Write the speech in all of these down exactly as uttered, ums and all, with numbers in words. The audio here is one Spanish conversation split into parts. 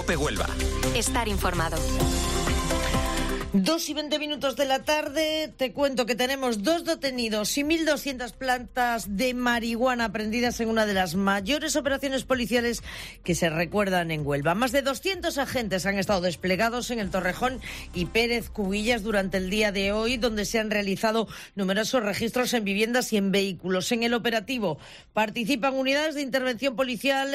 COPE Huelva. Estar informado. Dos y veinte minutos de la tarde, te cuento que tenemos dos detenidos y mil doscientas plantas de marihuana aprendidas en una de las mayores operaciones policiales que se recuerdan en Huelva. Más de doscientos agentes han estado desplegados en el Torrejón y Pérez Cubillas durante el día de hoy, donde se han realizado numerosos registros en viviendas y en vehículos. En el operativo participan unidades de intervención policial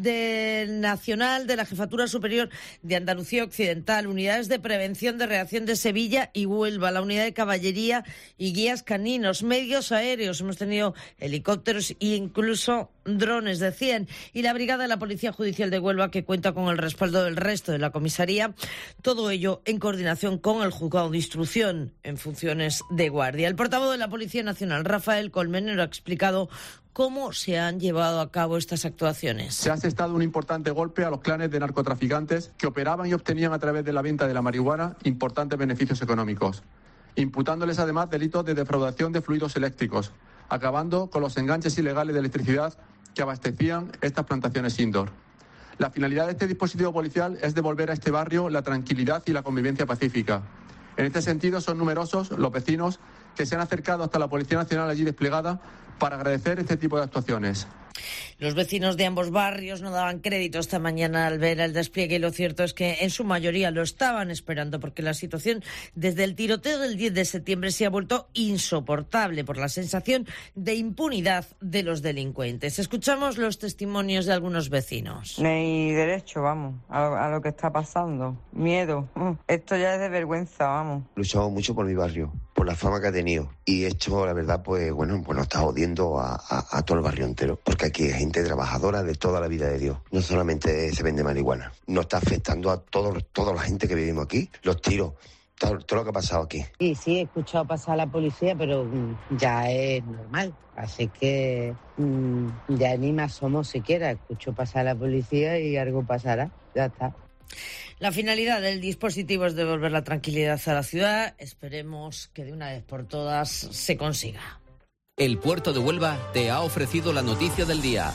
del Nacional, de la Jefatura Superior de Andalucía Occidental, unidades de prevención de reacción de Sevilla y Huelva, la unidad de caballería y guías caninos, medios aéreos, hemos tenido helicópteros e incluso drones de cien, y la brigada de la Policía Judicial de Huelva, que cuenta con el respaldo del resto de la comisaría, todo ello en coordinación con el juzgado de instrucción en funciones de guardia. El portavoz de la Policía Nacional, Rafael Colmenero, ha explicado cómo se han llevado a cabo estas actuaciones. Se ha asestado un importante golpe a los clanes de narcotraficantes que operaban y obtenían a través de la venta de la marihuana importantes beneficios económicos, imputándoles además delitos de defraudación de fluidos eléctricos, acabando con los enganches ilegales de electricidad que abastecían estas plantaciones indoor. La finalidad de este dispositivo policial es devolver a este barrio la tranquilidad y la convivencia pacífica. En este sentido, son numerosos los vecinos que se han acercado hasta la Policía Nacional allí desplegada para agradecer este tipo de actuaciones. Los vecinos de ambos barrios no daban crédito esta mañana al ver el despliegue, y lo cierto es que en su mayoría lo estaban esperando, porque la situación desde el tiroteo del diez de septiembre se ha vuelto insoportable por la sensación de impunidad de los delincuentes. Escuchamos los testimonios de algunos vecinos. No hay derecho, vamos, a, a lo que está pasando. Miedo. Esto ya es de vergüenza, vamos. Luchamos mucho por mi barrio, por la fama que ha tenido. Y esto, la verdad, pues bueno, pues nos está jodiendo a, a, a todo el barrio entero. Porque aquí hay gente trabajadora de toda la vida de Dios. No solamente se vende marihuana. Nos está afectando a todo, toda la gente que vivimos aquí. Los tiros, todo, todo lo que ha pasado aquí. Sí, sí, he escuchado pasar a la policía, pero ya es normal. Así que mmm, ya ni me asomo siquiera. Escucho pasar a la policía y algo pasará. Ya está. La finalidad del dispositivo es devolver la tranquilidad a la ciudad. Esperemos que de una vez por todas se consiga. El Puerto de Huelva te ha ofrecido la noticia del día.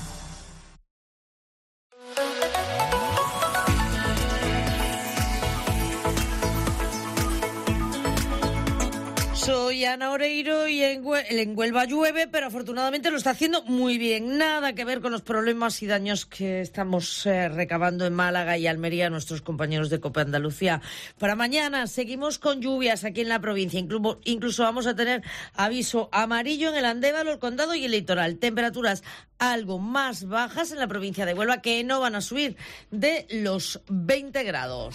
Soy Ana Oreiro y en, Hue- en Huelva llueve, pero afortunadamente lo está haciendo muy bien. Nada que ver con los problemas y daños que estamos eh, recabando en Málaga y Almería, nuestros compañeros de COPE Andalucía. Para mañana seguimos con lluvias aquí en la provincia. Incluso, incluso vamos a tener aviso amarillo en el Andévalo, el Condado y el Litoral. Temperaturas algo más bajas en la provincia de Huelva, que no van a subir de los veinte grados.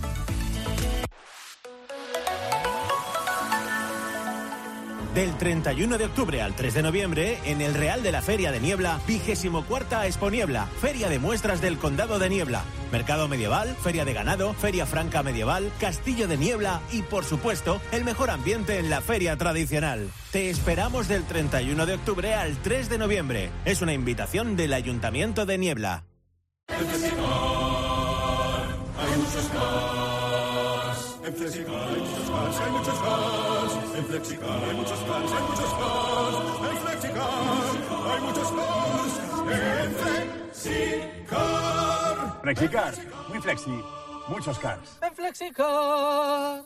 Del treinta y uno de octubre al tres de noviembre, en el Real de la Feria de Niebla, vigésimo cuarta Expo Niebla, Feria de Muestras del Condado de Niebla, Mercado Medieval, Feria de Ganado, Feria Franca Medieval, Castillo de Niebla y, por supuesto, el mejor ambiente en la feria tradicional. Te esperamos del treinta y uno de octubre al tres de noviembre. Es una invitación del Ayuntamiento de Niebla. En Flexicar hay muchos cars. En Flexicar hay muchos cars, hay muchos cars. En Flexicar hay muchos cars, hay muchos cars. En Flexicar hay muchos cars. En Flexicar. Flexicar, muy flexi, muchos cars. En Flexicar.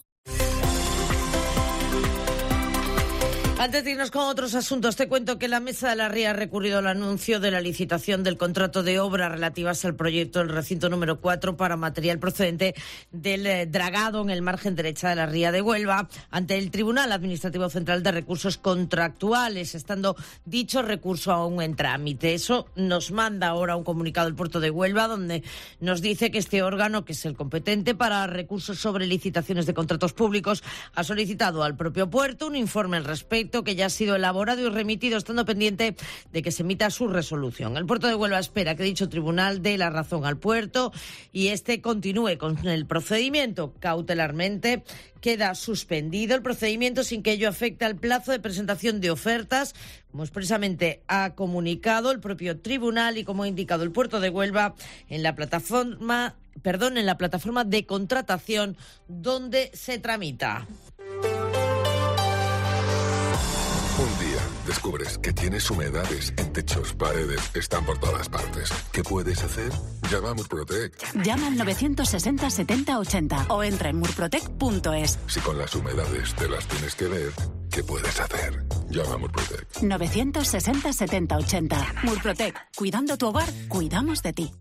Antes de irnos con otros asuntos, te cuento que la Mesa de la Ría ha recurrido al anuncio de la licitación del contrato de obras relativas al proyecto del recinto número cuatro para material procedente del eh, dragado en el margen derecha de la Ría de Huelva ante el Tribunal Administrativo Central de Recursos Contractuales, estando dicho recurso aún en trámite. Eso nos manda ahora un comunicado del Puerto de Huelva, donde nos dice que este órgano, que es el competente para recursos sobre licitaciones de contratos públicos, ha solicitado al propio puerto un informe al respecto, que ya ha sido elaborado y remitido, estando pendiente de que se emita su resolución. El Puerto de Huelva espera que dicho tribunal dé la razón al puerto y este continúe con el procedimiento. Cautelarmente queda suspendido el procedimiento sin que ello afecte al plazo de presentación de ofertas, como expresamente ha comunicado el propio tribunal y como ha indicado el Puerto de Huelva en la plataforma, perdón, en la plataforma de contratación donde se tramita. Un día de descubres que tienes humedades en techos, paredes, están por todas partes. ¿Qué puedes hacer? Llama a Murprotec. Llama al novecientos sesenta setenta ochenta o entra en murprotec punto es. Si con las humedades te las tienes que ver, ¿qué puedes hacer? Llama a Murprotec. novecientos sesenta setenta ochenta. Murprotec. Cuidando tu hogar, cuidamos de ti.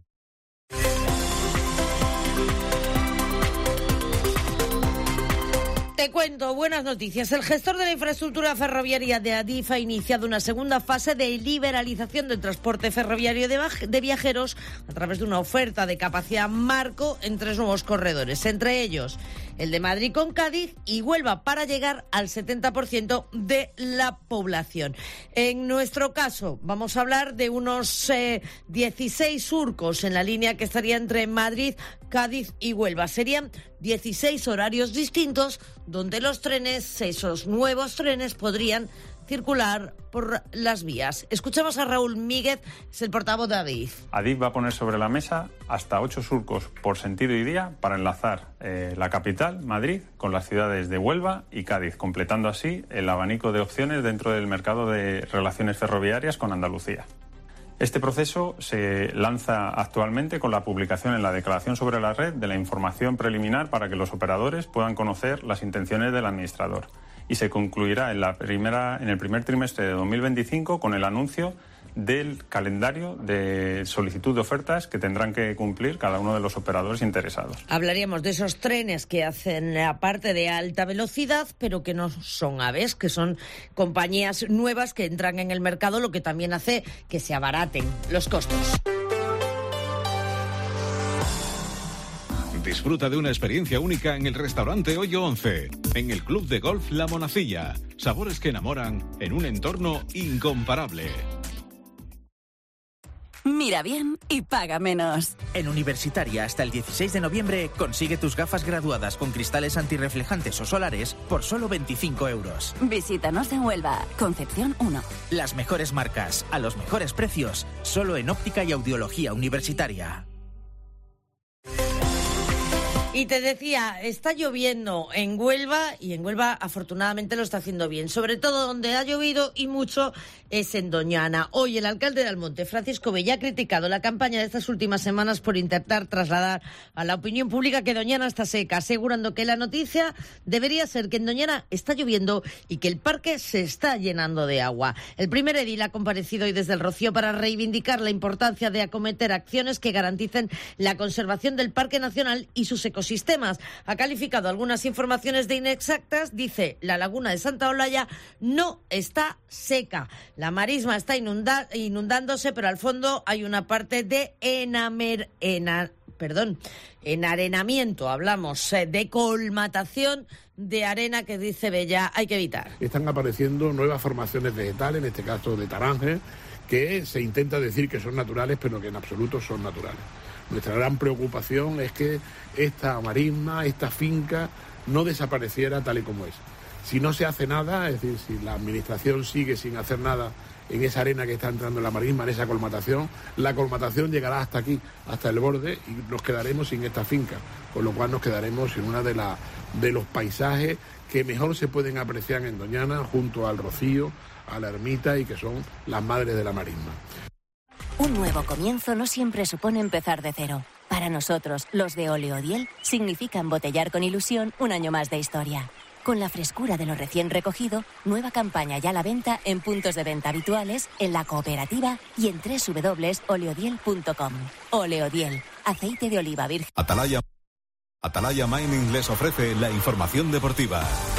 Te cuento, buenas noticias. El gestor de la infraestructura ferroviaria de Adif ha iniciado una segunda fase de liberalización del transporte ferroviario de, de viajeros a través de una oferta de capacidad marco en tres nuevos corredores, entre ellos el de Madrid con Cádiz y Huelva, para llegar al setenta por ciento de la población. En nuestro caso, vamos a hablar de unos eh, dieciséis surcos en la línea que estaría entre Madrid, Cádiz y Huelva. Serían dieciséis horarios distintos donde los trenes, esos nuevos trenes, podrían circular por las vías. Escuchamos a Raúl Míguez, es el portavoz de Adif. Adif va a poner sobre la mesa hasta ocho surcos por sentido y día para enlazar eh, la capital, Madrid, con las ciudades de Huelva y Cádiz, completando así el abanico de opciones dentro del mercado de relaciones ferroviarias con Andalucía. Este proceso se lanza actualmente con la publicación en la Declaración sobre la Red de la información preliminar para que los operadores puedan conocer las intenciones del administrador, y se concluirá en, la primera, en el primer trimestre de dos mil veinticinco con el anuncio del calendario de solicitud de ofertas que tendrán que cumplir cada uno de los operadores interesados. Hablaríamos de esos trenes que hacen la parte de alta velocidad, pero que no son AVEs, que son compañías nuevas que entran en el mercado, lo que también hace que se abaraten los costos. Disfruta de una experiencia única en el restaurante Hoyo once, en el Club de Golf La Monacilla. Sabores que enamoran en un entorno incomparable. Mira bien y paga menos. En Universitaria, hasta el dieciséis de noviembre, consigue tus gafas graduadas con cristales antirreflejantes o solares por solo veinticinco euros. Visítanos en Huelva, Concepción uno. Las mejores marcas, a los mejores precios, solo en Óptica y Audiología Universitaria. Y te decía, está lloviendo en Huelva, y en Huelva afortunadamente lo está haciendo bien. Sobre todo donde ha llovido y mucho es en Doñana. Hoy el alcalde de Almonte, Francisco Bella, ha criticado la campaña de estas últimas semanas por intentar trasladar a la opinión pública que Doñana está seca, asegurando que la noticia debería ser que en Doñana está lloviendo y que el parque se está llenando de agua. El primer edil ha comparecido hoy desde el Rocío para reivindicar la importancia de acometer acciones que garanticen la conservación del Parque Nacional y sus ecosistemas. Sistemas. Ha calificado algunas informaciones de inexactas. Dice, la laguna de Santa Olalla no está seca. La marisma está inunda- inundándose, pero al fondo hay una parte de enamer, ena, perdón, enarenamiento. Hablamos eh, de colmatación de arena que, dice Bella, hay que evitar. Están apareciendo nuevas formaciones vegetales, en este caso de taranges, que se intenta decir que son naturales, pero que en absoluto son naturales. Nuestra gran preocupación es que esta marisma, esta finca, no desapareciera tal y como es. Si no se hace nada, es decir, si la administración sigue sin hacer nada en esa arena que está entrando en la marisma, en esa colmatación, la colmatación llegará hasta aquí, hasta el borde, y nos quedaremos sin esta finca, con lo cual nos quedaremos sin uno de, la, de los paisajes que mejor se pueden apreciar en Doñana, junto al Rocío, a la ermita, y que son las madres de la marisma. Un nuevo comienzo no siempre supone empezar de cero. Para nosotros, los de Oleodiel, significa embotellar con ilusión un año más de historia. Con la frescura de lo recién recogido, nueva campaña ya a la venta en puntos de venta habituales, en la cooperativa y en doble u doble u doble u punto oleodiel punto com. Oleodiel, aceite de oliva virgen. Atalaya, Atalaya Mining les ofrece la información deportiva.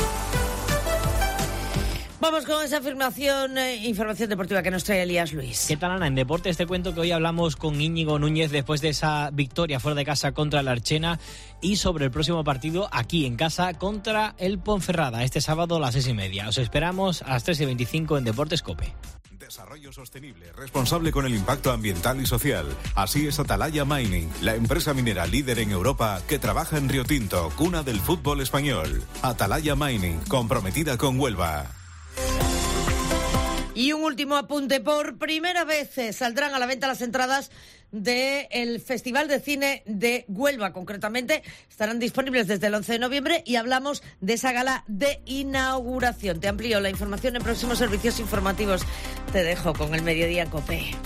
Vamos con esa afirmación, eh, información deportiva que nos trae Elías Luis. ¿Qué tal, Ana? En Deportes te cuento que hoy hablamos con Íñigo Núñez después de esa victoria fuera de casa contra el Archena y sobre el próximo partido aquí en casa contra el Ponferrada, este sábado a las seis y media. Os esperamos a las tres y veinticinco en Deportes COPE. Desarrollo sostenible, responsable con el impacto ambiental y social. Así es Atalaya Mining, la empresa minera líder en Europa que trabaja en Río Tinto, cuna del fútbol español. Atalaya Mining, comprometida con Huelva. Y un último apunte, por primera vez saldrán a la venta las entradas del Festival de Cine de Huelva. Concretamente, estarán disponibles desde el once de noviembre y hablamos de esa gala de inauguración. Te amplío la información en próximos servicios informativos. Te dejo con el Mediodía en COPE.